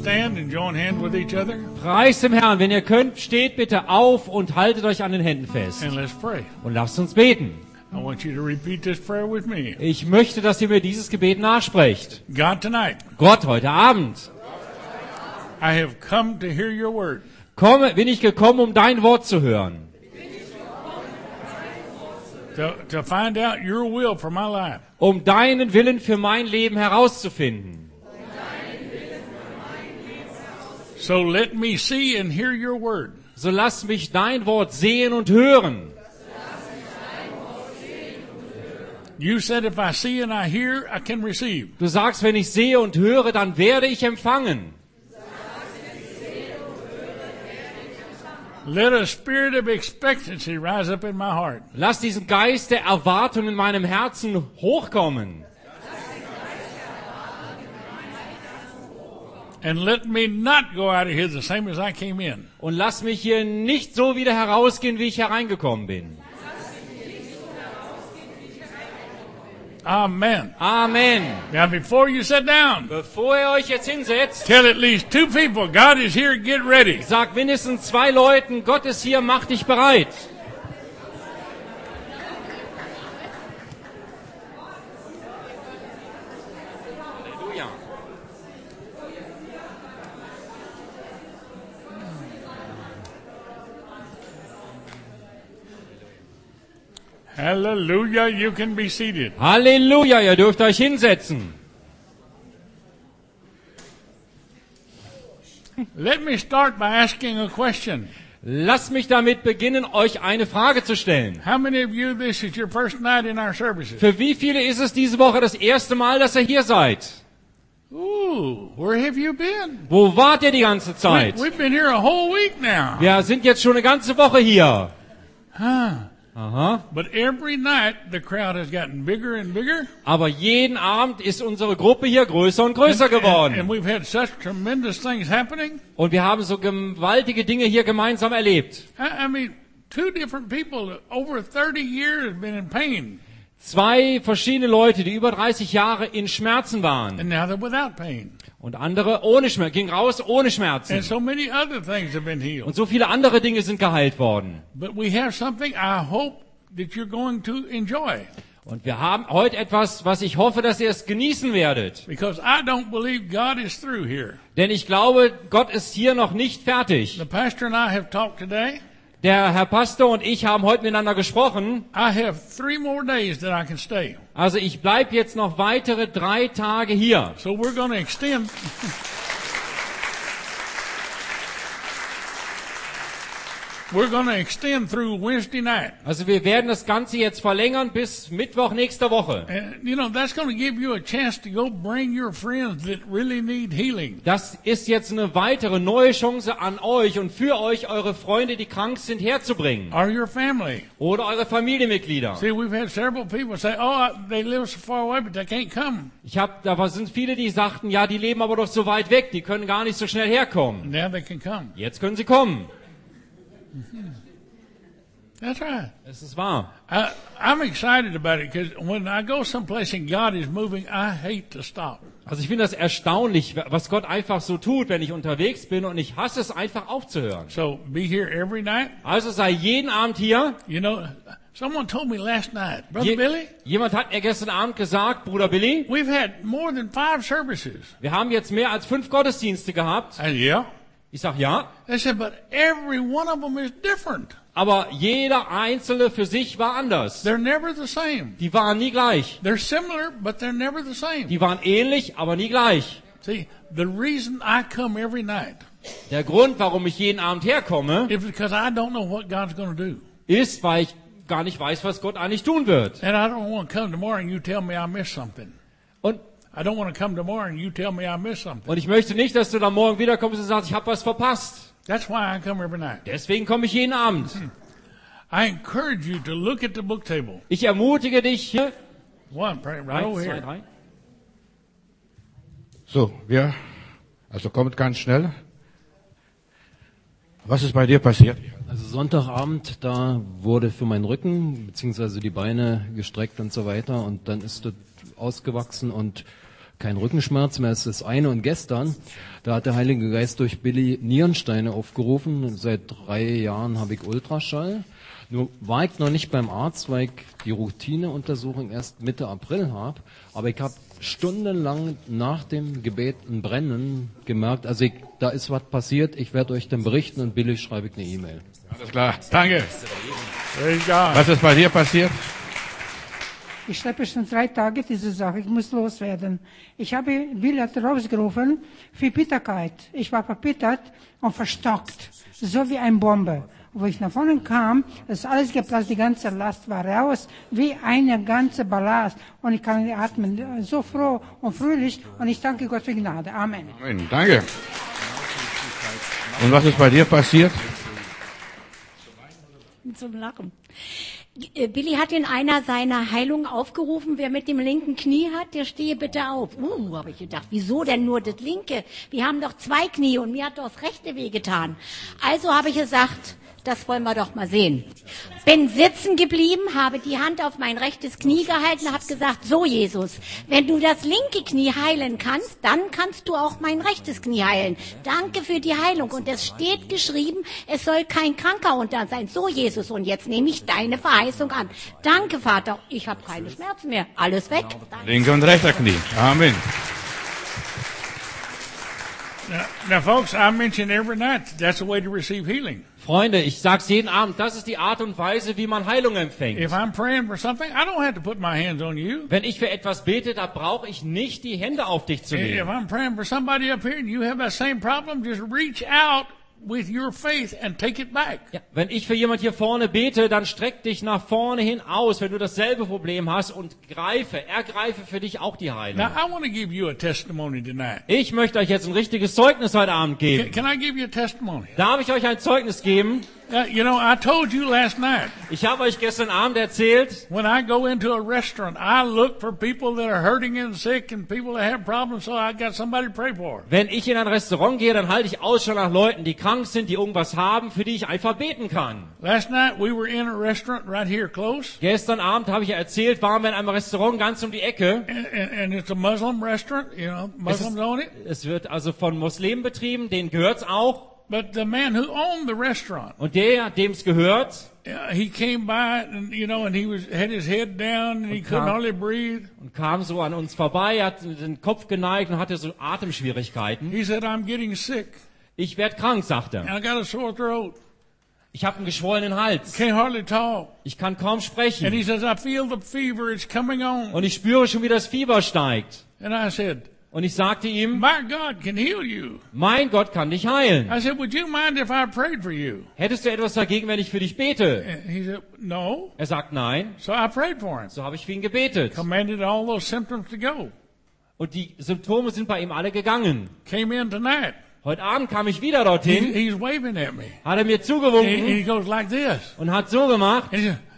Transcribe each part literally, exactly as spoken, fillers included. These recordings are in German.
stand and join hands with each other? Preis dem Herrn. Wenn ihr könnt, steht bitte auf und haltet euch an den Händen fest. And let's pray. Und lasst uns beten. I want you to repeat this prayer with me. Ich möchte, dass ihr mir dieses Gebet nachsprecht. God, tonight, Gott, heute Abend I have come to hear your word. komme, bin ich gekommen, um dein Wort zu hören. To, to find out your will for my life. Um deinen Willen für mein Leben herauszufinden. So let me see and hear your word. So lass mich dein Wort sehen und hören. You said if I see and I hear, I can receive. Du sagst, wenn ich sehe und höre, dann werde ich empfangen. Let a spirit of expectancy rise up in my heart. Lass diesen Geist der Erwartung in meinem Herzen hochkommen. And let me not go out of here the same as I came in. Und lass mich hier nicht so wieder herausgehen, wie ich hereingekommen bin. Amen. Amen. Now before you sit down, Bevor ihr euch jetzt hinsetzt, tell at least two people, God is here, get ready. sagt mindestens zwei Leuten, Gott ist hier, mach dich bereit. Halleluja. Hallelujah, you can be seated. Halleluja, ihr dürft euch hinsetzen. Let me start by asking a question. Lasst mich damit beginnen, euch eine Frage zu stellen. How many of you, this is your first night in our services? Für wie viele ist es diese Woche das erste Mal, dass ihr hier seid? Ooh, where have you been? Wo wart ihr die ganze We, Zeit? we've been here a whole week now. Wir sind jetzt schon eine ganze Woche hier. Huh. Aha. But every night the crowd has gotten bigger and bigger. Aber jeden Abend ist unsere Gruppe hier größer und größer And, and geworden. we've had such tremendous things happening. Und wir haben so gewaltige Dinge hier gemeinsam erlebt. I, I mean, two different people over thirty years been in pain. Zwei verschiedene Leute, die über dreißig Jahre in Schmerzen waren. And now they're without pain. Und andere ohne Schmerzen, ging raus ohne Schmerzen. And so many other things have been healed. Und so viele andere Dinge sind geheilt worden. But we have something I hope that you're going to enjoy. Und wir haben heute etwas, was ich hoffe, dass ihr es genießen werdet. Because I don't believe God is through here. Denn ich glaube, Gott ist hier noch nicht fertig. The pastor and I have talked today. Der Herr Pastor und ich haben heute miteinander gesprochen. I have three more days that I can stay. Also ich bleibe jetzt noch weitere drei Tage hier. So we're going to extend. We're going to extend through Wednesday night. Also wir werden das Ganze jetzt verlängern bis Mittwoch nächster Woche. And, you know, that's going to give you a chance to go bring your friends that really need healing. Das ist jetzt eine weitere neue Chance an euch und für euch, eure Freunde, die krank sind, herzubringen. Or your family. Oder eure Familienmitglieder. See, we've had several people say, oh, they live so far away, but they can't come. Ich hab, da sind viele, die sagten, ja, die leben aber doch so weit weg, die können gar nicht so schnell herkommen. Now they can come. Jetzt können sie kommen. That's right. Es ist wahr. I, I'm excited about it because when I go someplace and God is moving, I hate to stop. Also ich finde das erstaunlich, was Gott einfach so tut, wenn ich unterwegs bin, und ich hasse es einfach aufzuhören. So be here every night. Also sei jeden Abend hier. You know, someone told me last night, Brother Je, Billy, jemand hat mir gestern Abend gesagt, Bruder Billy, we've had more than five services. wir haben jetzt mehr als fünf Gottesdienste gehabt. I said, yeah. Ich sag ja, They said, but every one of them is different. aber jeder einzelne für sich war anders. They're never the same. Die waren nie gleich. They're similar, but they're never the same. Die waren ähnlich, aber nie gleich. See, the reason I come every night Der Grund, warum ich jeden Abend herkomme, is because I don't know what God's going to do. ist, weil ich gar nicht weiß, was Gott eigentlich tun wird. And I don't want to come tomorrow and you tell me I missed something. Und, I don't want to come tomorrow and you tell me I missed something. und ich möchte nicht, dass du dann morgen wiederkommst und sagst, ich habe was verpasst. That's why I come every night. Deswegen komme ich jeden Abend. I encourage you to look at the book table. Ich ermutige dich hier. One, right, right over Eins, zwei, here. drei. So, wir, also kommt ganz schnell. Was ist bei dir passiert? Also Sonntagabend, da wurde für meinen Rücken beziehungsweise die Beine gestreckt und so weiter und dann ist das ausgewachsen und kein Rückenschmerz mehr, ist das eine. Und gestern, da hat der Heilige Geist durch Billy Nierensteine aufgerufen. Seit drei Jahren habe ich Ultraschall. Nur war ich noch nicht beim Arzt, weil ich die Routineuntersuchung erst Mitte April habe. Aber ich habe stundenlang nach dem Gebet ein Brennen gemerkt. Also ich, da ist was passiert. Ich werde euch dann berichten und Billy schreibe ich eine E-Mail. Alles klar. Danke. Praise God. Was ist bei dir passiert? Ich schleppe schon drei Tage diese Sache. Ich muss loswerden. Ich habe Bill hat rausgerufen für Bitterkeit. Ich war verbittert und verstockt. So wie eine Bombe. Wo ich nach vorne kam, ist alles geplatzt, die ganze Last war raus, wie eine ganze Ballast. Und ich kann atmen, so froh und fröhlich. Und ich danke Gott für Gnade. Amen. Amen. Danke. Und was ist bei dir passiert? Zum Lachen. Billy hat in einer seiner Heilungen aufgerufen, wer mit dem linken Knie hat, der stehe bitte auf. Uh, habe ich gedacht, wieso denn nur das linke? Wir haben doch zwei Knie und mir hat doch das rechte wehgetan. Also habe ich gesagt, das wollen wir doch mal sehen. Bin sitzen geblieben, habe die Hand auf mein rechtes Knie gehalten und habe gesagt, so Jesus, wenn du das linke Knie heilen kannst, dann kannst du auch mein rechtes Knie heilen. Danke für die Heilung. Und es steht geschrieben, es soll kein Kranker unter sein. So Jesus, und jetzt nehme ich deine Verheißung an. Danke Vater, ich habe keine Schmerzen mehr. Alles weg. Danke. Linke und rechter Knie. Amen. Now, now, folks, I mention every night that's the way to receive healing. Freunde, ich sag's jeden Abend, das ist die Art und Weise, wie man Heilung empfängt. If I'm praying for something, I don't have to put my hands on you. Wenn ich für etwas bete, da brauche ich nicht die Hände auf dich zu If legen. I'm praying for somebody up here and you have that same problem, just reach out with your faith and take it back. Ja, wenn ich für jemand hier vorne bete, dann streck dich nach vorne hin aus, wenn du dasselbe Problem hast, und greife, ergreife für dich auch die Heilung. Now, I want to give you a testimony tonight. Ich möchte euch jetzt ein richtiges Zeugnis heute Abend Can, geben. can I give you a testimony? Darf ich euch ein Zeugnis geben? Uh, you know, I told you last night, Ich habe euch gestern Abend erzählt, when I go into a restaurant, I look for people that are hurting and sick and people that have problems, so I got somebody to pray for. wenn ich in ein Restaurant gehe, dann halte ich Ausschau nach Leuten, die krank sind, die irgendwas haben, für die ich einfach beten kann. Last night, we were in a restaurant right here close, Gestern Abend, habe ich ja erzählt, waren wir in einem Restaurant ganz um die Ecke. and, and, and it's a Muslim restaurant, you know, Muslims own it. Es wird also von Muslimen betrieben, denen gehört's auch. But the man who owned the restaurant, Und der, dem's gehört, uh, he came by and, you know, and he was, had his head down and he couldn't kam- hardly breathe. und kam so an uns vorbei, hat den Kopf geneigt und hatte so Atemschwierigkeiten. He said, I'm getting sick Ich werde krank, sagt er. and I got a sore throat. Ich habe einen geschwollenen Hals. Can't hardly talk. Ich kann kaum And sprechen. he says, I feel the fever. It's coming on. Und ich spüre schon, wie das Fieber steigt. And I said, Und ich sagte ihm, my God can heal you. mein Gott kann dich heilen. I said, would you mind if I prayed for you? Hättest du etwas dagegen, wenn ich für dich bete? And he said, no. Er sagt nein. So I prayed for him. So habe ich für ihn gebetet. Commanded all those symptoms to go. Und die Symptome sind bei ihm alle gegangen. Came in tonight. Heute Abend kam ich wieder He, dorthin, he's waving at me. hat er mir And he zugewunken goes like this. und hat so gemacht. And he said,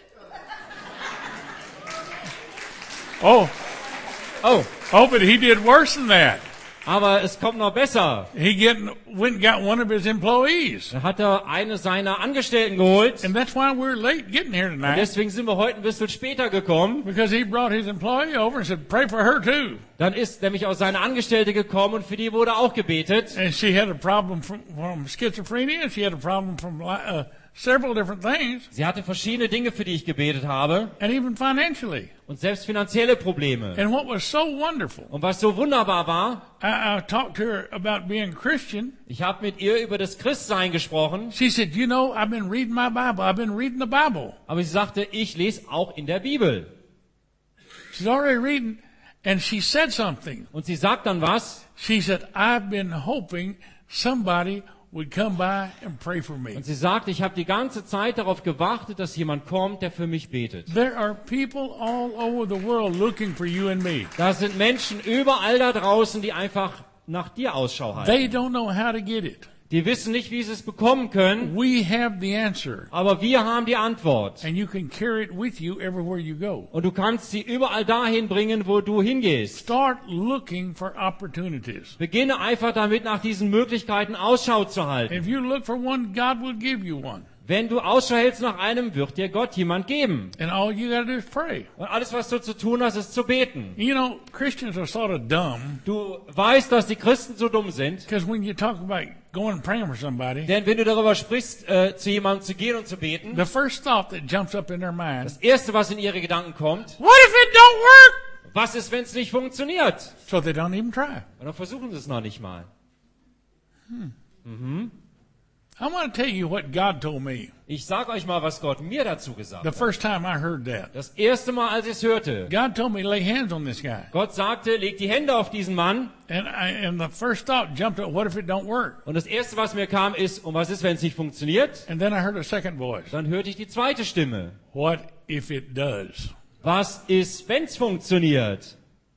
oh, Oh, oh, but he did worse than that. aber es kommt noch besser. He get, went and got one of his employees. Da hat er eine seiner Angestellten geholt. And that's why we're late getting here Und tonight. deswegen sind wir heute ein bisschen später gekommen. Because he brought his employee over and said, pray for her too. Dann ist nämlich auch seine Angestellte gekommen und für die wurde auch gebetet. And she had a problem from, from schizophrenia. She had a problem from uh, several different things. Sie hatte verschiedene Dinge, für die ich gebetet habe. And even financially. Und selbst finanzielle Probleme. And what was so wonderful, Und was so wunderbar war, I, I talked to her about being Christian. ich habe mit ihr über das Christsein gesprochen. She said, you know, I've been reading my Bible. I've been reading the Bible. Aber sie sagte, ich lese auch in der Bibel. She's already reading. And she said something. Und sie sagt dann was. She said, I've been hoping somebody would come by and pray for me. Und sie sagt, ich habe die ganze Zeit darauf gewartet, dass jemand kommt, der für mich betet. There are people all over the world looking for you and me. Da sind Menschen überall da draußen, die einfach nach dir Ausschau halten. They don't know how to get it. Die wissen nicht, wie sie es bekommen können, We have the answer. aber wir haben die Antwort. And you can carry it with you everywhere you go. Und du kannst sie überall dahin bringen, wo du hingehst. Start looking for opportunities. Beginne einfach damit, nach diesen Möglichkeiten Ausschau zu halten. If you look for one, God will give you one. Wenn du Ausschau hältst nach einem, wird dir Gott jemand geben. And all you got to do is pray. Und alles, was du zu tun hast, ist zu beten. You know, Christians are sort of dumb Du weißt, dass die Christen so dumm sind, because when you talk about going and praying for somebody, denn wenn du darüber sprichst, äh, zu jemandem zu gehen und zu beten, the first thought that jumps up in their mind, das Erste, was in ihre Gedanken kommt, what if it don't work? was ist, wenn es nicht funktioniert? So they don't even try. Und dann versuchen sie es noch nicht mal. I want to tell you what God told me Ich sag euch mal, was Gott mir dazu gesagt the hat. first time I heard that. Das erste Mal, als ich es hörte, God told me to lay hands on this guy. Gott sagte, leg die Hände auf diesen Mann. And I, and the first thought jumped up, what if it don't work? Und das Erste, was mir kam, ist, und was ist, wenn es nicht funktioniert? And then I heard a second voice. Dann hörte ich die zweite Stimme. What if it does? Was ist, wenn es funktioniert?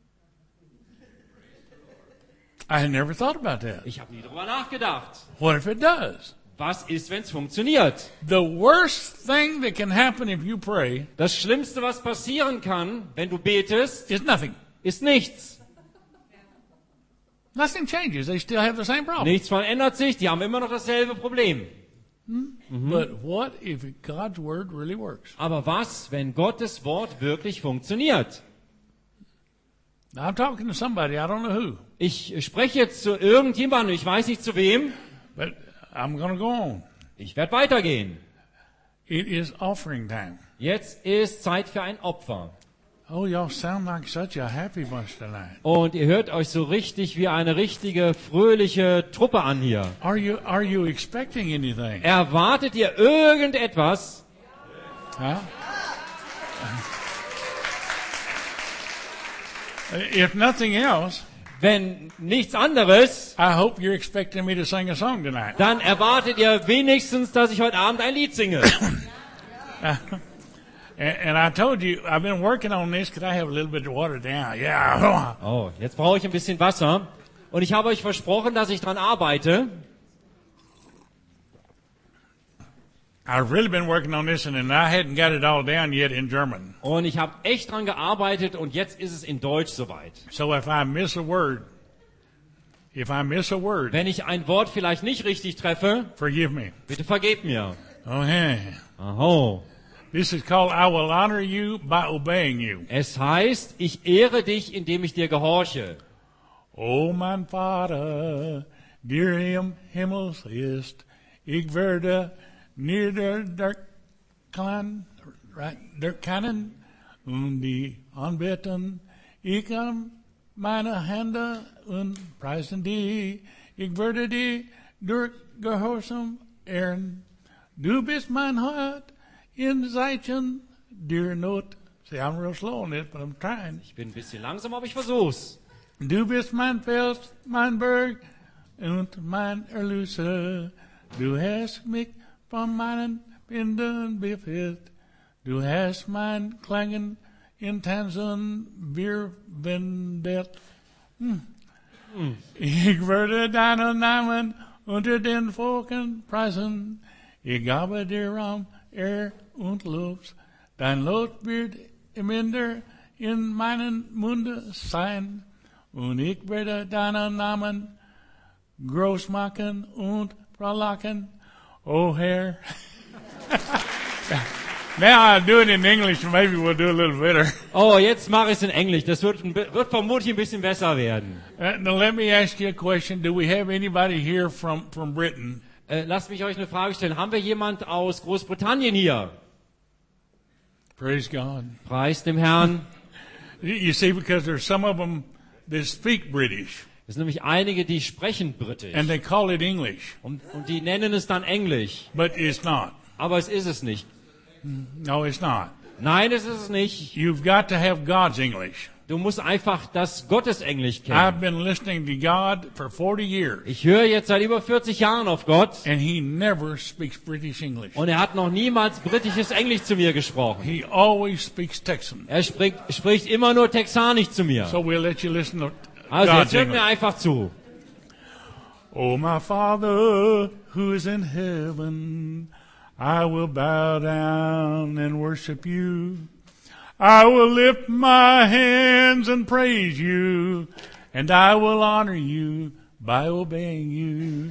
I had never thought about that. Ich habe nie drüber nachgedacht. What if it does? Was ist, wenn es funktioniert? The worst thing that can happen if you pray Das Schlimmste, was passieren kann, wenn du betest, is nothing. ist nichts. Nothing changes. They still have the same problem. Nichts verändert sich, die haben immer noch dasselbe Problem. But what if God's word really works? Aber was, wenn Gottes Wort wirklich funktioniert? Now, I'm talking to somebody, I don't know who, Ich spreche jetzt zu irgendjemandem, ich weiß nicht zu wem. but I'm going to go on. Ich werde weitergehen. It is offering time. Jetzt ist Zeit für ein Opfer. Oh, y'all sound like such a happy bunch tonight. Und ihr hört euch so richtig wie eine richtige, fröhliche Truppe an hier. Are you are you expecting anything? Erwartet ihr irgendetwas? Huh? If nothing else, Wenn nichts anderes, I hope you're expecting me to sing a song tonight. dann erwartet ihr wenigstens, dass ich heute Abend ein Lied singe. And, and I told you, I've been working on this because I have a little bit of water down. Yeah. Oh, jetzt brauche ich ein bisschen Wasser. Und ich habe euch versprochen, dass ich dran arbeite. I've really been working on this and, and I hadn't got it all down yet in German. Und ich habe echt dran gearbeitet und jetzt ist es in Deutsch soweit. So if I miss a word, if I miss a word, Wenn ich ein Wort vielleicht nicht richtig treffe, forgive me. bitte vergebt mir. Okay. Aho. This is called I will honor you by obeying you. Es heißt, ich ehre dich, indem ich dir gehorche. O mein Vater, dir im Himmels ist, ich werde nieder der Kahn, right, der Kannen und die anbeten. Ich kann meine Hände und preisen die. Ich werde die durch Gehorsam ehren. Du bist mein Hort in Zeiten der Not. See, I'm real slow on this, but I'm trying. Ich bin ein bisschen langsam, aber ich versuch's. Du bist mein Fels, mein Berg und mein Erlöser. Du hast mich von meinen Binden befreit. Du hast mein Klangen in Tanzen verwendet. Hm. Hm. Ich würde deinen Namen unter den Volken preisen. Ich gabe dir Raum, Ehr und Lobs. Dein Lob wird immer in meinen Munde sein. Und ich werde deinen Namen groß machen und frohlocken. Oh, Herr. Now I do it in English, maybe we'll do a little better. Oh, jetzt mache ich es in Englisch. Das wird, wird vermutlich ein bisschen besser werden. Uh, now let me ask you a question. Do we have anybody here from, from Britain? Äh, lasst mich euch eine Frage stellen. Haben wir jemand aus Großbritannien hier? Praise God. Preis dem Herrn. You see, because there's some of them that speak British, Es sind nämlich einige, die sprechen Britisch. and they call it English, Und, und die nennen es dann Englisch. but it's not. Aber es ist es nicht. No, it's not. Nein, es ist es nicht. You've got to have God's English. Du musst einfach das Gottesenglisch I've kennen. been listening to God for forty years, Ich höre jetzt seit über vierzig Jahren auf Gott and He never speaks British English. und er hat noch niemals britisches Englisch zu mir gesprochen. He always speaks Texan. Er spricht, spricht immer nur Texanisch zu mir. So we'll let you listen to Also God's jetzt hört mir English. einfach zu. Oh, my Father who is in heaven, I will bow down and worship you. I will lift my hands and praise you, and I will honor you by obeying you.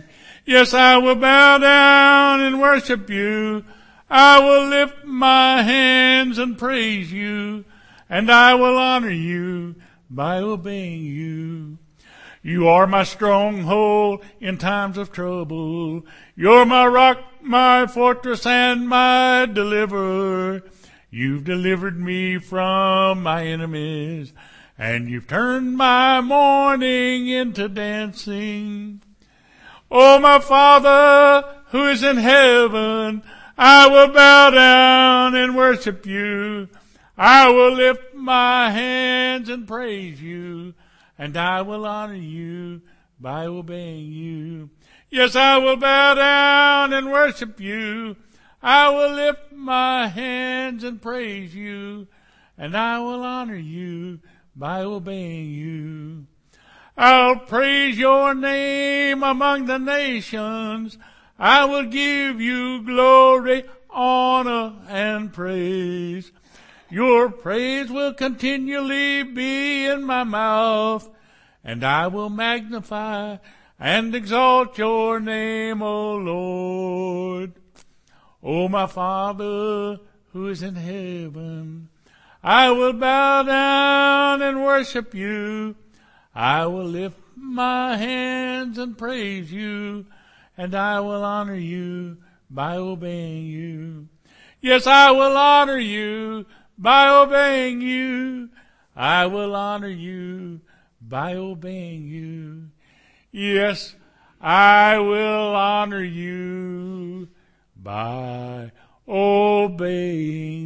Yes, I will bow down and worship you. I will lift my hands and praise you. And I will honor you by obeying you. You are my stronghold in times of trouble. You're my rock, my fortress, and my deliverer. You've delivered me from my enemies, and you've turned my mourning into dancing. Oh, my Father, who is in heaven, I will bow down and worship you. I will lift my hands and praise you. And I will honor you by obeying you. Yes, I will bow down and worship you. I will lift my hands and praise you. And I will honor you by obeying you. I'll praise your name among the nations. I will give you glory, honor, and praise. Your praise will continually be in my mouth, and I will magnify and exalt your name, O Lord. O my Father, who is in heaven, I will bow down and worship you. I will lift my hands and praise you, and I will honor you by obeying you. Yes, I will honor you by obeying you. I will honor you by obeying you. Yes, I will honor you by obeying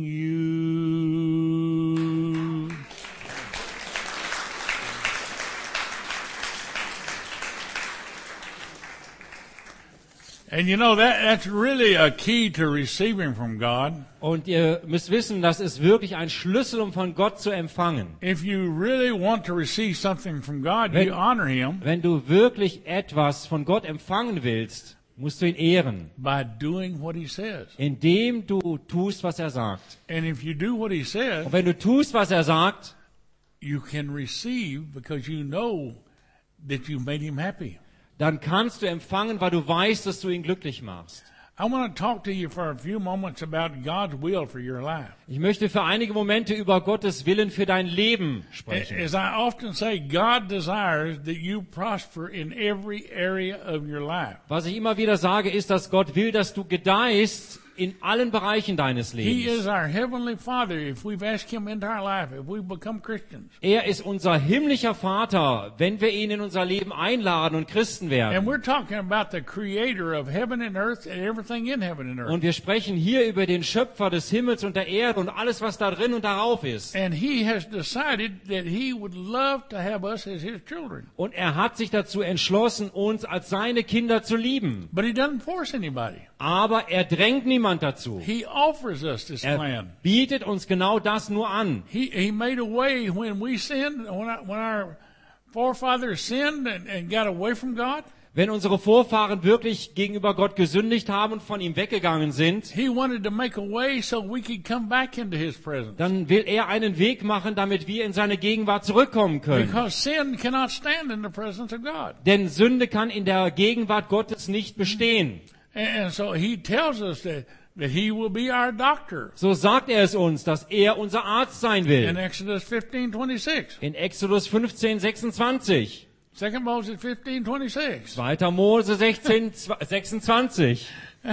you. And you know, that, that's really a key to receiving from God. Und ihr müsst wissen, das ist wirklich ein Schlüssel, um von Gott zu empfangen. If you really want to receive something from God, Wenn- you honor Him Wenn du wirklich etwas von Gott empfangen willst, musst du ihn ehren, by doing what He says. indem du tust, was er sagt. And if you do what He says, Und wenn du tust, was er sagt, you can receive because you know that you've made Him happy. dann kannst du empfangen, weil du weißt, dass du ihn glücklich machst. I want to talk to you for a few moments about God's will for your life. Ich möchte für einige Momente über Gottes Willen für dein Leben sprechen. As I often say, God desires that you prosper in every area of your life. Was ich immer wieder sage, ist, dass Gott will, dass du gedeihst in allen Bereichen deines He Lebens. is our Heavenly Father if we've asked Him into our life, if we've become Christians. Er ist unser himmlischer Vater, wenn wir ihn in unser Leben einladen und Christen And werden. we're talking about the Creator of heaven and earth and everything in heaven and earth. Und wir sprechen hier über den Schöpfer des Himmels und der Erde und alles, was da drin und darauf ist. And He has decided that He would love to have us as His children. Und er hat sich dazu entschlossen, uns als seine Kinder zu lieben. But He doesn't force anybody. Aber er drängt niemand dazu. He offers us this Er plan. bietet uns genau das nur an. He, he made a way when we sinned, when, I, when our forefathers sinned and, and got away from God. Wenn unsere Vorfahren wirklich gegenüber Gott gesündigt haben und von ihm weggegangen sind, He wanted to make a way so we could come back into His presence. dann will er einen Weg machen, damit wir in seine Gegenwart zurückkommen können. Because sin cannot stand in the presence of God. Denn Sünde kann in der Gegenwart Gottes nicht bestehen. And, and so He tells us that, that He will be our doctor. So sagt er es uns, dass er unser Arzt sein In will. Exodus fifteen twenty-six. In Exodus fünfzehn sechsundzwanzig. Second Moses fifteen twenty-six. zweiter Mose sechzehn sechsundzwanzig.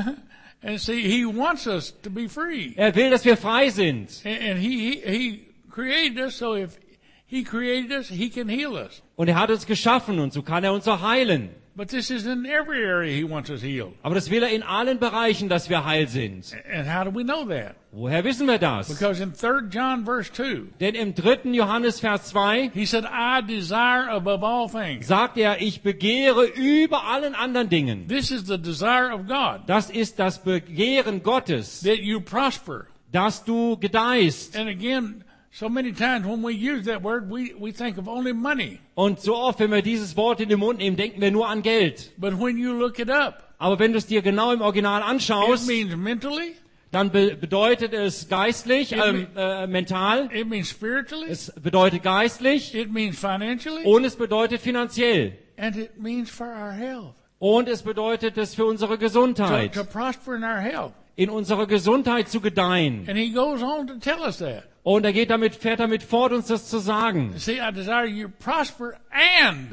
And see, He wants us to be free. Er will, dass wir frei sind. And, and he, he, he created us, so if He created us, He can heal us. Und er hat uns geschaffen und so kann er uns auch heilen. But this is in every area He wants us healed. Aber das will er in allen Bereichen, dass wir heil sind. And how do we know that? Woher wissen wir das? Because in Third John verse two, Denn im dritten Johannes Vers zwei He said, I desire above all things. sagt er, ich begehre über allen anderen Dingen. This is the desire of God, Das ist das Begehren Gottes, that you prosper. dass du gedeihst. And again, so many times when we use that word, we, we think of only money. Und so oft, wenn wir dieses Wort in den Mund nehmen, denken wir nur an Geld. But when you look it up, Aber wenn du es dir genau im Original it anschaust, means mentally, dann be bedeutet es geistlich, ähm, äh, mental, it means spiritually, es bedeutet geistlich it means financially, und es bedeutet finanziell. and it means for our health. Und es bedeutet es für unsere to, Gesundheit, to prosper in our health. in unserer Gesundheit zu gedeihen. And he goes on to tell us that. Und er geht damit, fährt damit fort, uns das zu sagen. See, I desire you to prosper and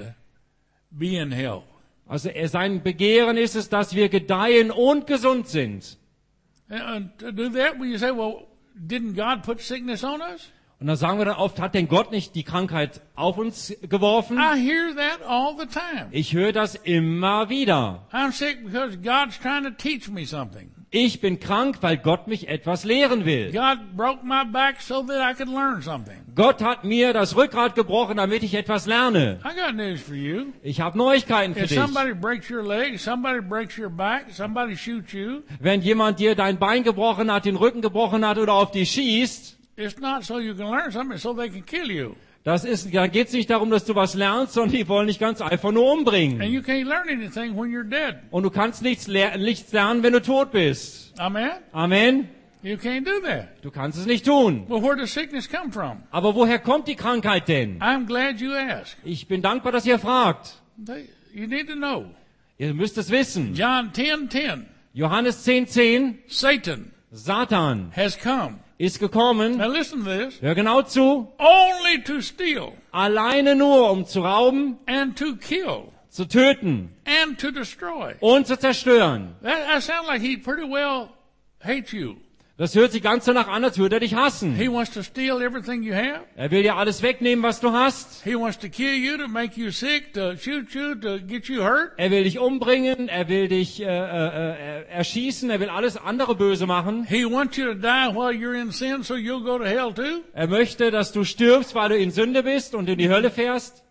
be in health. Also er, sein Begehren ist es, dass wir gedeihen und gesund sind. And to do that, will you say, well, didn't God put sickness on us? Und dann sagen wir dann oft, hat denn Gott nicht die Krankheit auf uns geworfen? I hear that all the time. Ich höre das immer wieder. I'm sick because God's trying to teach me something. Ich bin krank, weil Gott mich etwas lehren will. God broke my back so that I could learn something. Gott hat mir das Rückgrat gebrochen, damit ich etwas lerne. I got news for you. Ich habe Neuigkeiten für If dich. somebody breaks your leg, somebody breaks your back, somebody shoots you, Wenn jemand dir dein Bein gebrochen hat, den Rücken gebrochen hat oder auf dich schießt, it's not so you can learn something, it's so they can kill you. das ist, da geht es nicht darum, dass du was lernst, sondern die wollen dich ganz einfach nur And umbringen. you can't learn anything when you're dead. Und du kannst nichts, ler nichts lernen, wenn du tot bist. Amen? Amen. You can't do that. Du kannst es nicht tun. Well, where does sickness come from? Aber woher kommt die Krankheit denn? I'm glad you asked. Ich bin dankbar, dass ihr fragt. They, you need to know. Ihr müsst es wissen. John ten ten. Johannes zehn zehn. Satan Satan has come. ist gekommen. Now listen to this. Hör genau zu. Only to steal Alleine nur, um zu rauben, and to kill zu töten and to destroy. und zu zerstören. That, that sounds like he pretty well hates you. Das hört sich ganz danach an, als würde er dich hassen. He wants to steal everything you have. Er will dir alles wegnehmen, was du hast. He wants to kill you, to make you sick, to shoot you, to get you hurt. Er will dich umbringen, er will dich äh, äh, äh, erschießen, er will alles andere böse machen. He wants you to die while you're in sin so you'll go to hell too. Er möchte, dass du stirbst, weil du in Sünde bist und in die Hölle fährst.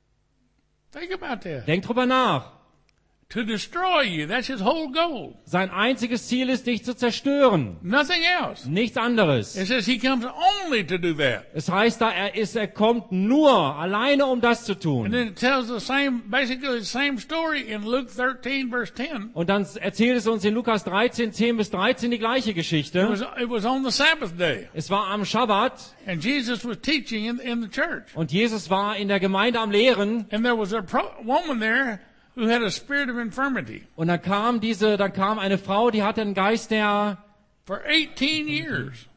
Think about that. Denk drüber nach. To destroy you. That's his whole goal. Sein einziges Ziel ist, dich zu zerstören. Nothing else. Nichts anderes. It says he comes only to do that. Es heißt da, er ist, er kommt nur alleine, um das zu And tun. then it tells the same, basically the same story in Luke thirteen verse ten. Und dann erzählt es uns in Lukas dreizehn, zehn bis dreizehn die gleiche It Geschichte. was, it was on the Sabbath day. Es war am Schabbat And Jesus was teaching in, in the church. und Jesus war in der Gemeinde am Lehren. And there was a pro- woman there who had a spirit of infirmity Und dann kam diese, dann kam eine Frau, die hatte einen Geist der, for eighteen years.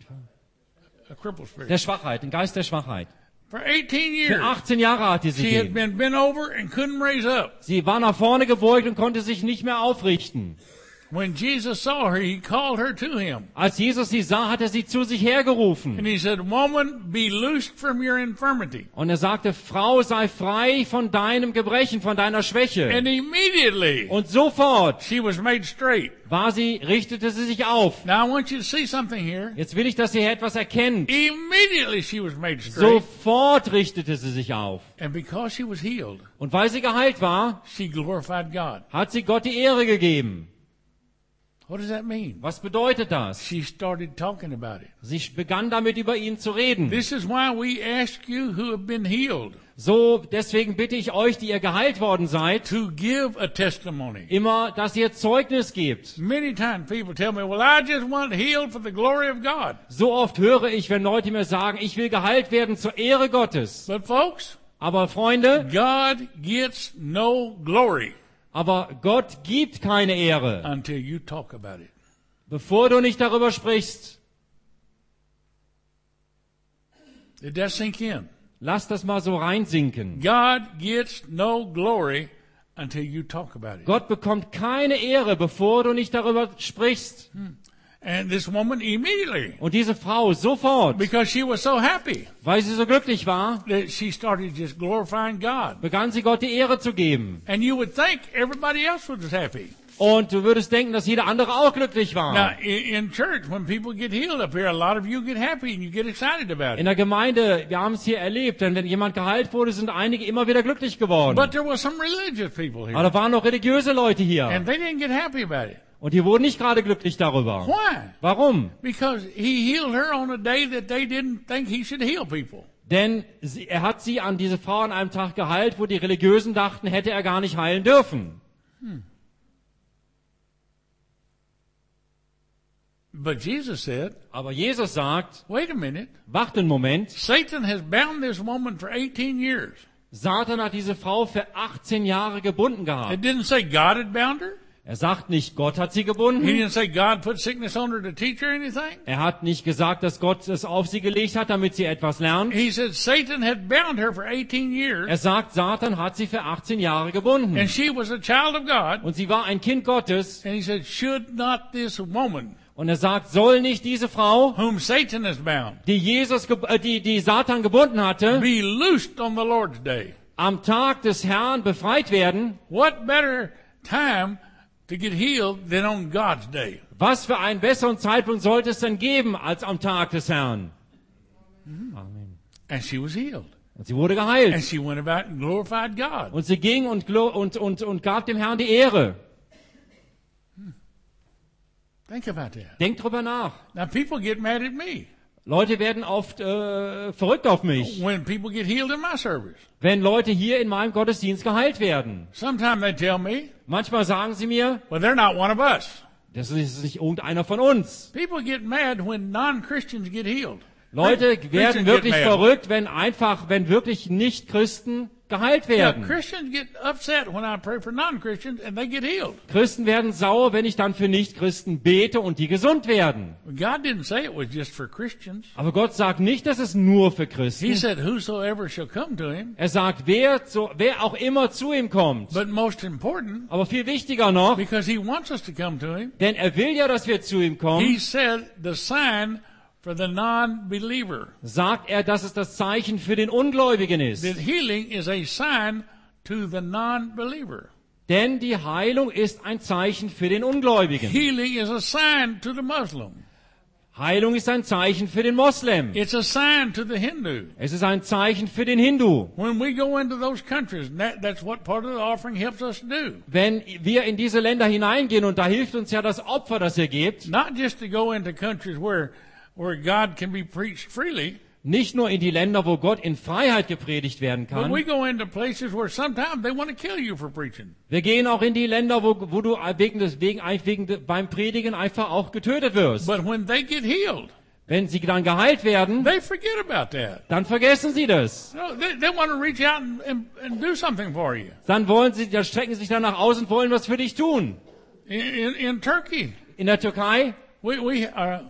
A crippled spirit. der Schwachheit, einen Geist der Schwachheit. For eighteen Für years. achtzehn Jahre hatte sie She had den. been bent over and couldn't raise up. Sie war nach vorne gebeugt und konnte sich nicht mehr aufrichten. When Jesus saw her, he called her to him. Als Jesus sie sah, hat er sie zu sich hergerufen. And he said, woman, be loosed from your infirmity. Und er sagte, Frau, sei frei von deinem Gebrechen, von deiner Schwäche. And immediately Und sofort she was made straight. war sie, richtete sie sich auf. Now I want you to see something here. Jetzt will ich, dass ihr hier etwas erkennt. Immediately she was made straight. Sofort richtete sie sich auf. And because she was healed, Und weil sie geheilt war, she glorified God. hat sie Gott die Ehre gegeben. What does that mean? Was bedeutet das? She started talking about it. Sie begann damit, über ihn zu reden. This is why we ask you who have been healed So, deswegen bitte ich euch, die ihr geheilt worden seid, to give a testimony. immer, dass ihr Zeugnis gebt. Many times people tell me, well, I just want healed for the glory of God. So oft höre ich, wenn Leute mir sagen, ich will geheilt werden zur Ehre Gottes. But folks, Aber Freunde, God gets no glory aber Gott gibt keine Ehre, until you talk about it. bevor du nicht darüber sprichst. Did that sink in? Lass das mal so reinsinken. God gets no glory until you talk about it. Gott bekommt keine Ehre, bevor du nicht darüber sprichst. And this woman immediately, Und diese Frau sofort, because she was so happy, weil sie so glücklich war, that she started just glorifying God. begann sie Gott die Ehre zu geben. And you would think everybody else was happy. Und du würdest denken, dass jeder andere auch glücklich Now, war. in, in church, when people get healed up here, a lot of you get happy and you get excited about In it. der Gemeinde, wir haben es hier erlebt, denn wenn jemand geheilt wurde, sind einige immer wieder glücklich geworden. But there were some religious people Aber here, da waren noch religiöse Leute hier. and they didn't get happy about it. Und die wurden nicht gerade glücklich darüber. Why? Warum? Because he healed her on a day that they didn't think he should heal people. Denn sie, er hat sie an diese Frau an einem Tag geheilt, wo die Religiösen dachten, hätte er gar nicht heilen dürfen. But Jesus said, Aber Jesus sagt, wait a minute. wacht einen Moment. Satan has bound this woman for eighteen years. Satan hat diese Frau für achtzehn Jahre gebunden It gehabt. didn't say God had bound her. Er sagt nicht, Gott hat sie He gebunden. didn't say God put sickness on her to teach her anything. Er hat nicht gesagt, dass Gott es auf sie gelegt hat, damit sie etwas lernt. He said Satan had bound her for eighteen years, Er sagt, Satan hat sie für achtzehn Jahre gebunden. and she was a child of God. Und sie war ein Kind Gottes. And he said, should not this woman, Und er sagt, soll nicht diese Frau, whom Satan has bound, die Jesus, ge- äh, die, die Satan gebunden hatte, be loosed on the Lord's day? am Tag des Herrn befreit werden? What better time to get healed than on God's day? Was für einen besseren Zeitpunkt sollte es denn geben als am Tag des Herrn? Amen. And she was healed. Und sie wurde And geheilt. she went about and glorified God. Und sie ging und, glo- und, und, und gab dem Herrn die Ehre. Think about that. Denkt drüber nach. Now people get mad at me Leute werden oft äh, verrückt auf mich, when people get healed in my service. wenn Leute hier in meinem Gottesdienst geheilt werden. Sometimes they tell me, Manchmal sagen sie mir, well, they're not one of us. das ist nicht irgendeiner von uns. People get mad when non-Christians get healed. Leute Christians werden get wirklich mad. verrückt, wenn einfach, wenn wirklich Nicht-Christen geheilt Yeah, werden. Christians get upset when I pray for non-Christians and they get healed. Christen werden sauer, wenn ich dann für Nicht-Christen bete und die gesund werden. God didn't say it was just for Christians. Aber Gott sagt nicht, dass es nur für He Christen. said, whosoever shall come to him. Er sagt, wer, zu, wer auch immer zu ihm kommt. But most important, Aber viel wichtiger noch, because he wants us to come to him, denn er will ja, dass wir zu ihm he kommen, said the sign for the non-believer. sagt er, dass es das Zeichen für den Ungläubigen ist. That healing is a sign to the non-believer. Denn die Heilung ist ein Zeichen für den Ungläubigen. Healing is a sign to the Muslim. Heilung ist ein Zeichen für den Moslem. It's a sign to the Hindu. Es ist ein Zeichen für den Hindu. When we go into those countries, that, that's what part of the offering helps us to do. Wenn wir in diese Länder hineingehen, und da hilft uns ja das Opfer, das ihr gebt, Not just to go into countries where, where God can be preached freely, nicht nur in die Länder, wo Gott in Freiheit gepredigt werden but we kann. go into places where sometimes they want to kill you for preaching. Wir gehen auch in die Länder, wo, wo du wegen des, wegen, wegen de, beim Predigen einfach auch getötet wirst. But when they get healed, Wenn sie dann geheilt werden, they forget about that. dann vergessen sie das. No, they, they want to reach out and, and, and do something for you. Dann wollen sie, dann strecken sie sich dann nach außen und wollen was für dich tun. In, in, in Turkey, In der Türkei, we, we uh,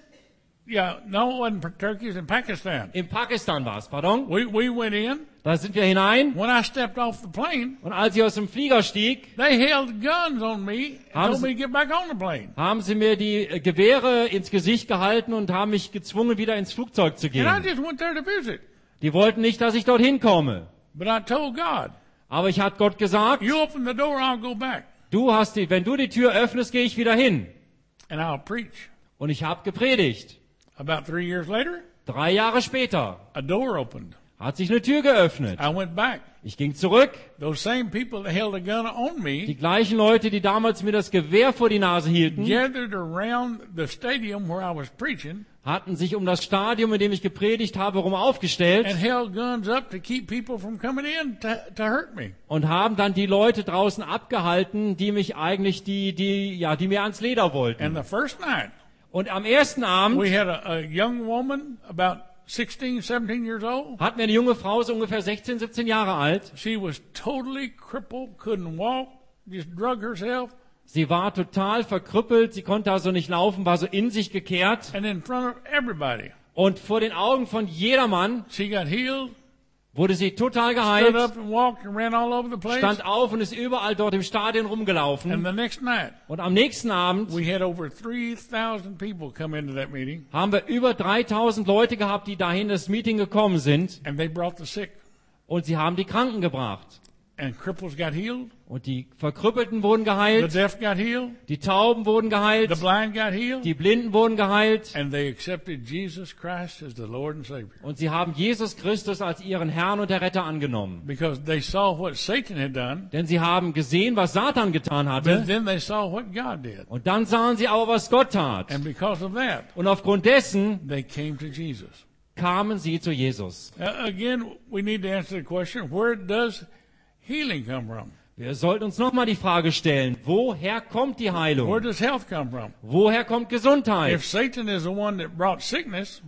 yeah, no, it wasn't for Turkey, it was in Pakistan. in Pakistan war es, pardon. We, we went in. Da sind wir hinein. When I stepped off the plane, Und als ich aus dem Flieger stieg, they held guns on me and Haben told Sie- me to get back on the plane. haben sie mir die äh, Gewehre ins Gesicht gehalten und haben mich gezwungen, wieder ins Flugzeug zu And I gehen. just went there to visit. Die wollten nicht, dass ich dorthin komme. But I told God, Aber ich hatte Gott gesagt, you open the door, I'll go back. du hast die, wenn du die Tür öffnest, gehe ich wieder hin. And I'll preach. Und ich habe gepredigt. About three years later, Drei Jahre später a door opened. hat sich eine Tür geöffnet. I went back. Ich ging zurück. Those same people that held a gun on Die me gleichen Leute, die damals mir das Gewehr vor die Nase hielten, gathered around the stadium where I was preaching hatten sich um das Stadion, in dem ich gepredigt habe, herum aufgestellt and held guns up to keep people from coming in to, to hurt me. und haben dann die Leute draußen abgehalten, die mich eigentlich, die, die, ja, die mir ans Leder wollten. And the first night, Und am ersten Abend we had a, a young woman about sixteen, seventeen years old. hatten wir eine junge Frau, so ungefähr sechzehn, siebzehn Jahre alt. She was totally crippled, couldn't walk, just drug herself. Sie war total verkrüppelt, sie konnte also nicht laufen, war so in sich gekehrt. And in front of everybody, Und vor den Augen von jedermann she got healed, wurde sie total stood geheilt, up and walked and ran all over the place. stand auf und ist überall dort im Stadion And rumgelaufen. the next night, Und am nächsten Abend we had over three thousand people come into that meeting, haben wir über dreitausend Leute gehabt, die dahin das Meeting gekommen sind. and they brought the sick. Und sie haben die Kranken gebracht. And cripples got healed, Und die Verkrüppelten wurden the geheilt, deaf got healed, die Tauben wurden the geheilt, blind got healed, die Blinden wurden geheilt. and they accepted Jesus Christ as the Lord and Savior. Und sie haben Jesus Christus als ihren Herrn und der Retter angenommen. Because they saw what Satan had done, Denn sie haben gesehen, was Satan getan but hatte. then they saw what God did. Und dann sahen sie aber, was Gott tat. And because of that, Und aufgrund dessen they came to Jesus. kamen sie zu Jesus. Uh, again, we need to answer the question, where does healing come from? Wir sollten uns nochmal die Frage stellen, woher kommt die Where Heilung? does health come from? Woher kommt If Gesundheit? Satan is the one that brought sickness,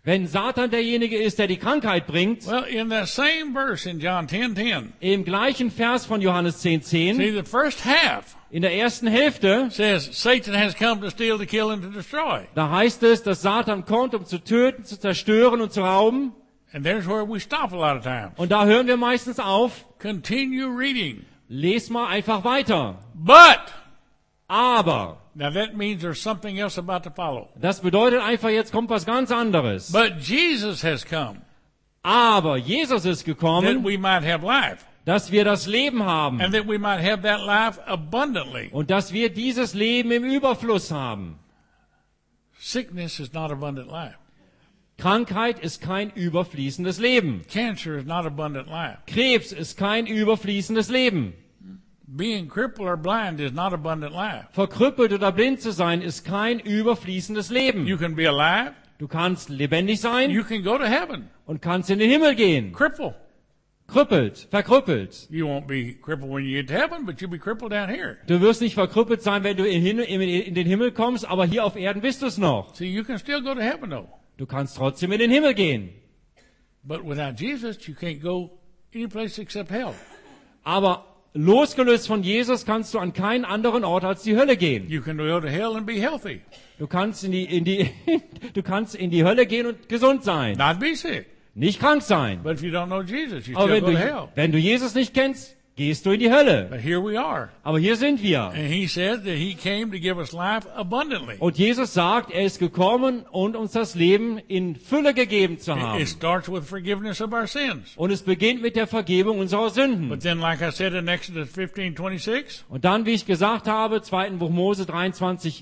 Wenn Satan derjenige ist, der die Krankheit bringt, Well, in that same verse in John ten ten, im gleichen Vers von Johannes zehn zehn, see, the first half in der ersten Hälfte, says Satan has come to steal, to kill, and to destroy. da heißt es, dass Satan kommt, um zu töten, zu zerstören und zu rauben. And there's where we stop a lot of times. Und da hören wir meistens auf. Continue reading. Les mal einfach weiter. But, Aber, now that means there's something else about to follow. das bedeutet einfach, jetzt kommt was ganz anderes. But Jesus has come Aber Jesus ist that gekommen, we might have life, dass wir das Leben haben. and that we might have that life abundantly. Und dass wir dieses Leben im Überfluss haben. Sickness is not abundant life. Krankheit ist kein überfließendes Leben. Cancer is not abundant life. Krebs ist kein überfließendes Leben. Being crippled or blind is not abundant life. Verkrüppelt oder blind zu sein ist kein überfließendes Leben. You can be alive. Du kannst lebendig sein You can go to heaven. und kannst in den Himmel gehen. Cripple. Krüppelt, verkrüppelt. You won't be crippled when you get to heaven, but you'll be crippled down here. Du wirst nicht verkrüppelt sein, wenn du in, Hin- in, in den Himmel kommst, aber hier auf Erden bist du es noch. See, you can still go to heaven though. Du kannst trotzdem in den Himmel gehen. But without Jesus, you can't go any place except hell. Aber losgelöst von Jesus kannst du an keinen anderen Ort als die Hölle gehen. You can go to hell and be healthy, Du kannst in die, in die, du kannst in die Hölle gehen und gesund sein. not be sick. Nicht krank sein. But if you don't know Jesus, you Aber still wenn go to du, hell. wenn du Jesus nicht kennst, gehst du in die Hölle. But here we are. Aber hier sind wir. And he said that he came to give us life abundantly. Und Jesus sagt, er ist gekommen, um uns das Leben in Fülle gegeben zu It haben. starts with forgiveness of our sins. Und es beginnt mit der Vergebung unserer Sünden. But then, like I said in Exodus fifteen twenty-six, Und dann, wie ich gesagt habe, zweiten Buch Mose dreiundzwanzig,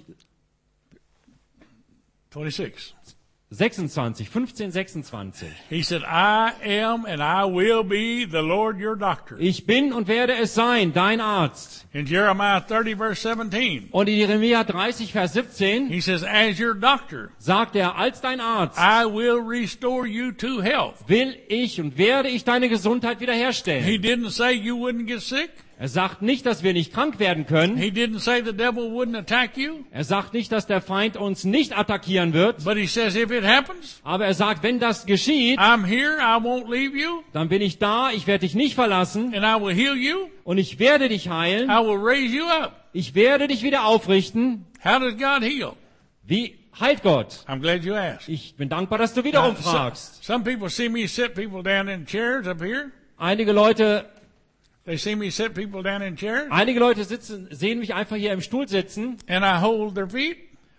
twenty-six, sechsundzwanzig, fünfzehn, sechsundzwanzig. he said, I am and I will be the Lord your doctor. Ich bin und werde es sein, dein Arzt. In Jeremiah thirty, verse seventeen, Und in Jeremia dreißig, Vers siebzehn he says, as your doctor, sagt er, als dein Arzt I will restore you to health. will ich und werde ich deine Gesundheit wiederherstellen. He didn't say you wouldn't get sick. Er sagt nicht, dass wir nicht krank werden können. He didn't say the devil wouldn't attack you. Er sagt nicht, dass der Feind uns nicht attackieren wird. But he says, if it happens, Aber er sagt, wenn das geschieht, I'm here, I won't leave you, dann bin ich da, ich werde dich nicht verlassen and I will heal you. und ich werde dich heilen. I will raise you up. Ich werde dich wieder aufrichten. How does God heal? Wie heilt Gott? I'm glad you asked. Ich bin dankbar, dass du wiederum Now, so- fragst. some people see me sit people down in chairs up here. Einige Leute, They see me sit people down in chairs, einige Leute sitzen, sehen mich einfach hier im Stuhl sitzen and I hold their feet.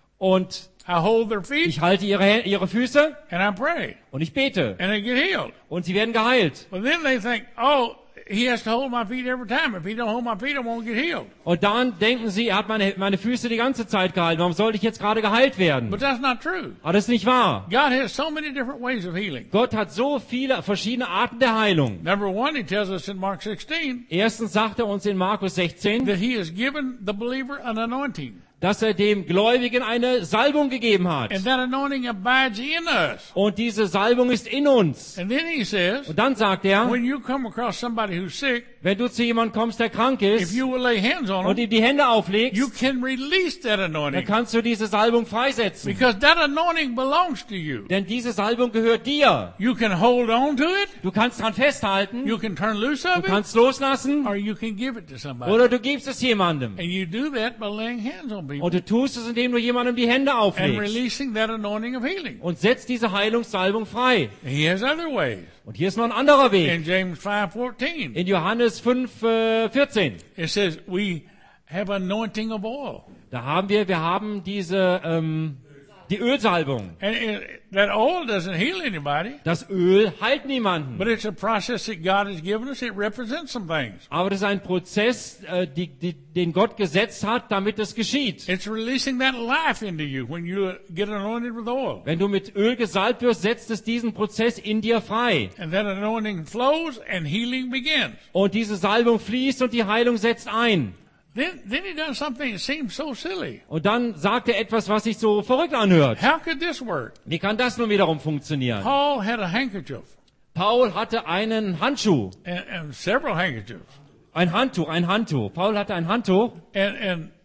und I hold their feet, ich halte ihre, Hä- ihre Füße and I pray, und ich bete and they get healed. und sie werden geheilt. But then they think, oh, he has to hold my feet every time. If he don't hold my feet, I won't get healed. Und dann denken sie, er hat meine, meine Füße die ganze Zeit gehalten. Warum sollte ich jetzt gerade geheilt werden? But that's not true. Aber das ist nicht wahr. God has so many different ways of healing. Gott hat so viele verschiedene Arten der Heilung. Number one, he tells us in Mark sixteen Erstens sagt er uns in Markus sechzehn, that he has given the believer an anointing. dass er dem Gläubigen eine Salbung gegeben hat. And that anointing abides in us. Und diese Salbung ist in uns. And then he says, Und dann sagt er, when you come across somebody who's sick, wenn du zu jemandem kommst, der krank if ist, you will lay hands on und them, ihm die Hände auflegst, you can release that dann anointing. kannst du diese Salbung freisetzen. Because that anointing belongs to you. Denn diese Salbung gehört dir. You can hold on to it, Du kannst dran festhalten, you can turn loose du of it, kannst loslassen, or you can give it to somebody. oder du gibst es jemandem. And you do that by laying hands on people Und du tust es, indem du jemandem die Hände and auflegst. releasing that anointing of healing. Und setzt diese Heilungssalbung frei. He has other ways. Und hier ist noch ein anderer Weg. In James five fourteen, In Johannes fünf, äh, vierzehn. it says we have anointing of oil. Da haben wir, wir haben diese, ähm, die Ölsalbung. And it, that oil doesn't heal anybody, Das Öl heilt niemanden. but it's a process that God has given us. It represents some things. Aber das ist ein Prozess, äh, die, die, den Gott gesetzt hat, damit es geschieht. It's releasing that life into you when you get anointed with oil. Wenn du mit Öl gesalbt wirst, setzt es diesen Prozess in dir frei. And that anointing flows and healing begins. Und diese Salbung fließt und die Heilung setzt ein. Then, then he does something that seems so silly. Und dann sagt er etwas, was sich so verrückt anhört. How could this work? Wie kann das nun wiederum funktionieren? Paul had a handkerchief Paul hatte einen Handschuh. and, and several handkerchiefs. Ein Handtuch, ein Handtuch. Paul hatte ein Handtuch. And, and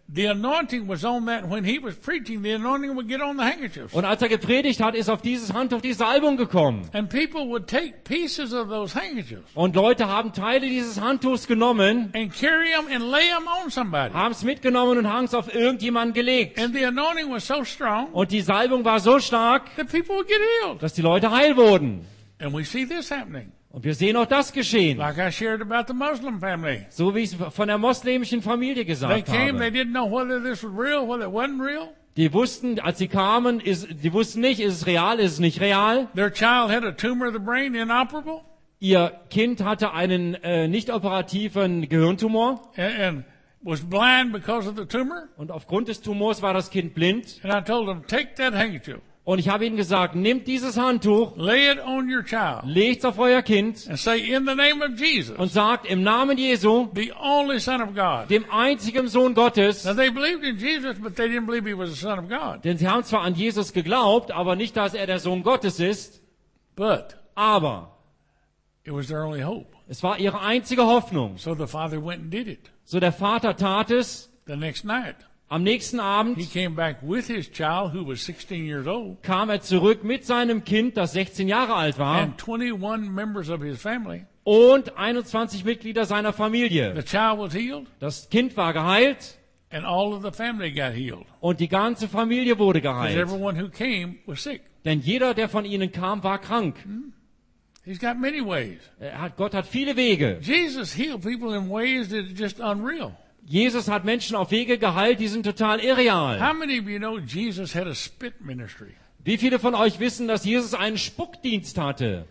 the anointing was on that. When he was preaching, the anointing would get on the handkerchiefs. Und als er gepredigt hat, ist auf dieses Handtuch die Salbung gekommen. And people would take pieces of those handkerchiefs Und Leute haben Teile dieses Handtuchs genommen, and carry them and lay them on somebody. haben es mitgenommen und haben es auf irgendjemanden gelegt. And the anointing was so strong Und die Salbung war so stark, that people would get healed. dass die Leute heil wurden. And we see this happening. Und wir sehen auch das geschehen. Like I shared about the Muslim family. So wie ich es von der moslemischen Familie They gesagt came, they habe. didn't know whether this was real, whether it wasn't real. Die wussten, als sie kamen, ist, die wussten nicht, ist es real, ist es nicht real. Their child had a tumor of the brain, inoperable, Ihr Kind hatte einen äh, nicht operativen Gehirntumor. and, and was blind because of the tumor. Und aufgrund des Tumors war das Kind blind. And I told them, take that handkerchief, Und ich habe ihnen gesagt, nehmt dieses Handtuch, lay it on your child, legt's auf euer Kind and say, in the name of Jesus, und sagt im Namen Jesu, the only Son of God. dem einzigen Sohn Gottes, Now they believed in Jesus, but they didn't believe he was the Son of God. denn sie haben zwar an Jesus geglaubt, aber nicht, dass er der Sohn Gottes ist, But aber it was their only hope. es war ihre einzige Hoffnung. So the father went and did it. So der Vater tat es. The next night, Am nächsten Abend he came back with his child, who was sixteen years old, kam er zurück mit seinem Kind, das sechzehn Jahre alt war, and twenty-one members of his family. und einundzwanzig Mitglieder seiner Familie. The child was healed, Das Kind war geheilt and all of the family got healed. und die ganze Familie wurde Because geheilt. everyone who came was sick. Denn jeder, der von ihnen kam, war krank. He's got many ways. Er hat, Gott hat viele Wege. Jesus healed people in ways that are just unreal. Jesus hat Menschen auf Wege geheilt, die sind total irreal. How many of you know Jesus had a spit ministry? Wie viele von euch wissen, dass Jesus einen Spuckdienst hatte?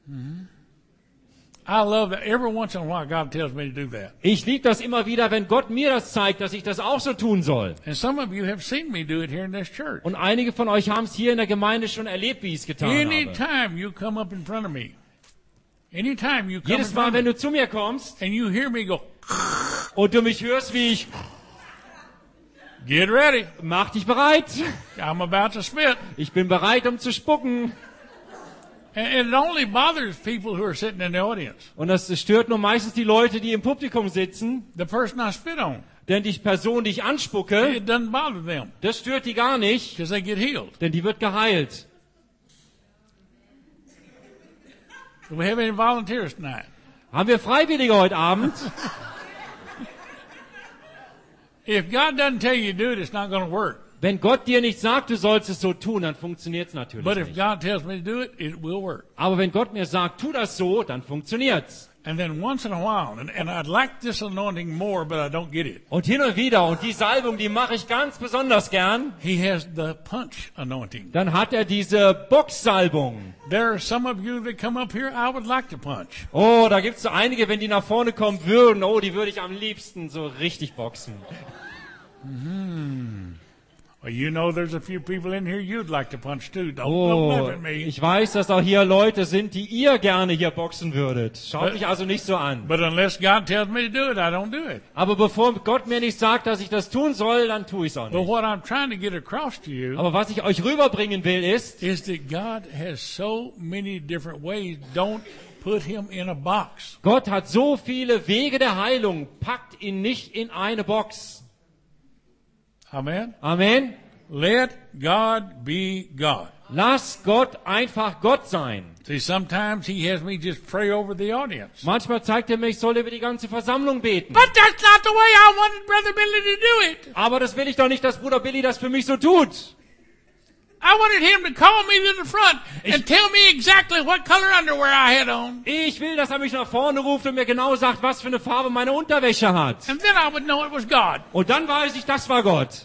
I love that. Every once in a while, God tells me to do that. Ich liebe das immer wieder, wenn Gott mir das zeigt, dass ich das auch so tun soll. And some of you have seen me do it here in this church. Und einige von euch haben es hier in der Gemeinde schon erlebt, wie ich es getan habe. Anytime you come up in front of me, anytime you come in Jedes Mal, front wenn of me, du zu mir kommst and you hear me go, und du mich hörst, wie ich, get ready. mach dich bereit. I'm about to spit. Ich bin bereit, um zu spucken. And and it only bothers people who are sitting in the audience. Und das stört nur meistens die Leute, die im Publikum sitzen. The person I spit on, Denn die Person, die ich anspucke, it doesn't bother them das stört die gar nicht, because they get healed. denn die wird geheilt. Do we have any volunteers tonight? Haben wir Freiwillige heute Abend? If God doesn't tell you to do it, it's not going to work. Wenn Gott dir nicht sagt, du sollst es so tun, dann funktioniert es natürlich But if nicht. God tells me to do it, it will work. Aber wenn Gott mir sagt, tu das so, dann funktioniert's. And then once in a while, and, and I'd like this anointing more, but I don't get it. Und hin und wieder, und die Salbung, die mache ich ganz besonders gern, He has the punch anointing. dann hat er diese Boxsalbung. There are some of you that come up here, I would like to punch. Oh, da gibt's so einige, wenn die nach vorne kommen würden, oh, die würde ich am liebsten so richtig boxen. Well, you know there's a few people in here you'd like to punch too. Don't, don't Oh, laugh at me. ich weiß, dass auch hier Leute sind, die ihr gerne hier boxen würdet. Schaut mich also nicht so an. But unless God tells me to do it, I don't do it. Aber bevor Gott mir nicht sagt, dass ich das tun soll, dann tue ich es auch But nicht. what I'm trying to get across to you Aber was ich euch rüberbringen will, ist, is that God has so many different ways. Don't put him in a box. Gott hat so viele Wege der Heilung, packt ihn nicht in eine Box. Amen. Amen. Let God be God. Lass Gott einfach Gott sein. See, sometimes he has me just pray over the audience. Manchmal zeigt er mir, ich soll über die ganze Versammlung beten. But that's not the way I wanted Brother Billy to do it. Aber das will ich doch nicht, dass Bruder Billy das für mich so tut. I wanted him to call me to the front and tell me exactly what color underwear I had on. Ich will, dass er mich nach vorne ruft und mir genau sagt, was für eine Farbe meine Unterwäsche hat. And then I would know it was God. Und dann weiß ich, das war Gott.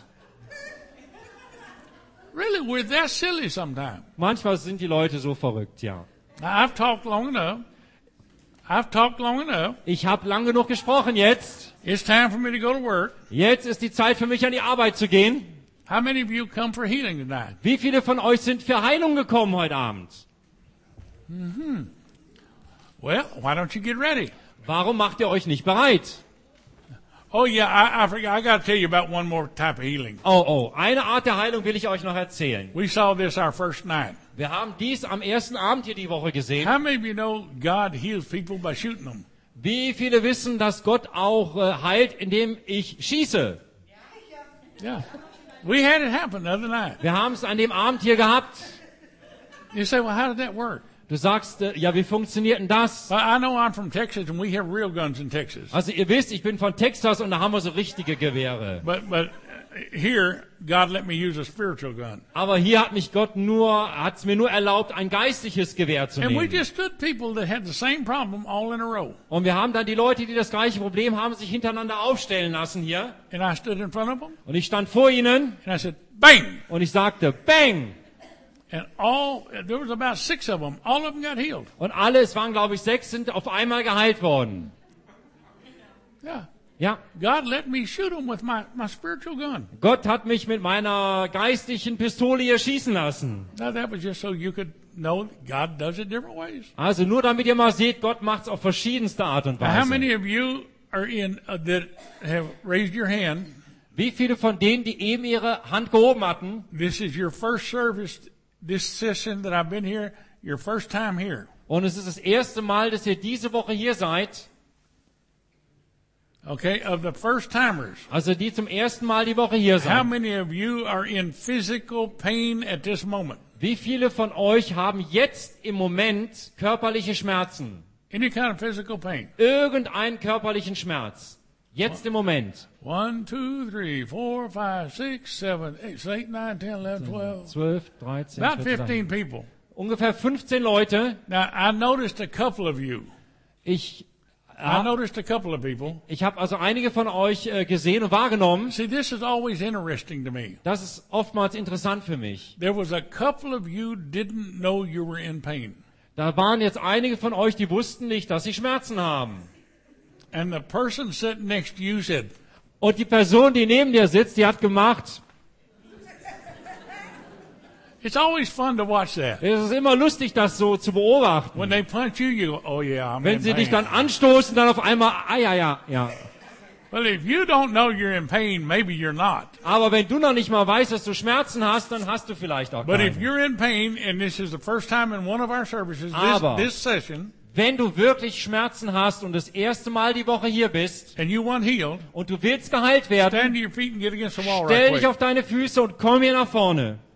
Really, we're that silly sometimes. Manchmal sind die Leute so verrückt, ja. Now, I've talked long enough. I've talked long enough. Ich habe lang genug gesprochen jetzt. It's time for me to go to work. Jetzt ist die Zeit für mich, an die Arbeit zu gehen. How many of you come for healing tonight? Wie viele von euch sind für Heilung gekommen heute Abend? Well, why don't you get ready? Warum macht ihr euch nicht bereit? Oh yeah, I, I forgot. I got to tell you about one more type of healing. Oh, oh, eine Art der Heilung will ich euch noch erzählen. We saw this our first night. Wir haben dies am ersten Abend hier die Woche gesehen. How many of you know God heals people by shooting them? Wie viele wissen, dass Gott auch äh, heilt, indem ich schieße? Yeah. We had it happen the other night. Wir haben es an dem Abend hier gehabt. You say, well, how did that work? Du sagst, äh, ja, wie funktioniert denn das? Well, I know I'm from Texas and we have real guns in Texas. Also ihr wisst, ich bin von Texas und da haben wir so richtige Gewehre. But, but here, God let me use a spiritual gun. Aber hier hat mich Gott nur, hat es mir nur erlaubt, ein geistliches Gewehr zu And we nehmen. just stood people that had the same problem all in a row. Und wir haben dann die Leute, die das gleiche Problem haben, sich hintereinander aufstellen lassen hier. And I stood in front of them Und ich stand vor ihnen and I said, bang! und ich sagte, bang! And all, there was about six of them. All of them got healed. Und alle, es waren glaube ich sechs, sind auf einmal geheilt worden. Yeah. Ja, God let me shoot them with my, my spiritual gun. Gott hat mich mit meiner geistlichen Pistole hier schießen lassen. Now that was just so you could know God does it different ways. Also nur damit ihr mal seht, Gott macht es auf verschiedenste Art und Now, how Weise. many of you are in uh, that have raised your hand? Wie viele von denen, die eben ihre Hand gehoben hatten, This is your first service, this session that I've been here, your first time here. und es ist das erste Mal, dass ihr diese Woche hier seid, Okay, of the first timers. also die zum ersten Mal die Woche hier How sind. many of you are in physical pain at this moment? Wie viele von euch haben jetzt im Moment körperliche Schmerzen? Any kind of physical pain? Irgendeinen körperlichen Schmerz. Jetzt im Moment. One, two, three, four, five, six, seven, eight, eight, nine, ten, eleven, twelve. zwölf, dreizehn, About vierzehn. fifteen people. Ungefähr fünfzehn Leute. Now, I noticed a couple of you. Ich, I äh, noticed a couple of people. ich habe also einige von euch äh, gesehen und wahrgenommen. See, this is always interesting to me. Das ist oftmals interessant für mich. There was a couple of you didn't know you were in pain. Da waren jetzt einige von euch, die wussten nicht, dass sie Schmerzen haben. And the person sitting next to you said, Und die Person, die neben dir sitzt, die hat gemacht. it's always fun to watch that. Es ist immer lustig, das so zu beobachten. When they punch you, you go, oh yeah, I'm Wenn in sie dich pain. dann anstoßen, dann auf einmal, ah ja, ja, ja. Well, if you don't know you're in pain, maybe you're not. Aber wenn du noch nicht mal weißt, dass du Schmerzen hast, dann hast du vielleicht auch But if keine. you're in pain, and this is the first time in one of our services, Aber- this, this session, Wenn du wirklich Schmerzen hast und das erste Mal die Woche hier bist and you want healed, und du willst geheilt werden, stand to your feet and get against the wall stell right dich quick. auf deine Füße und komm hier nach vorne.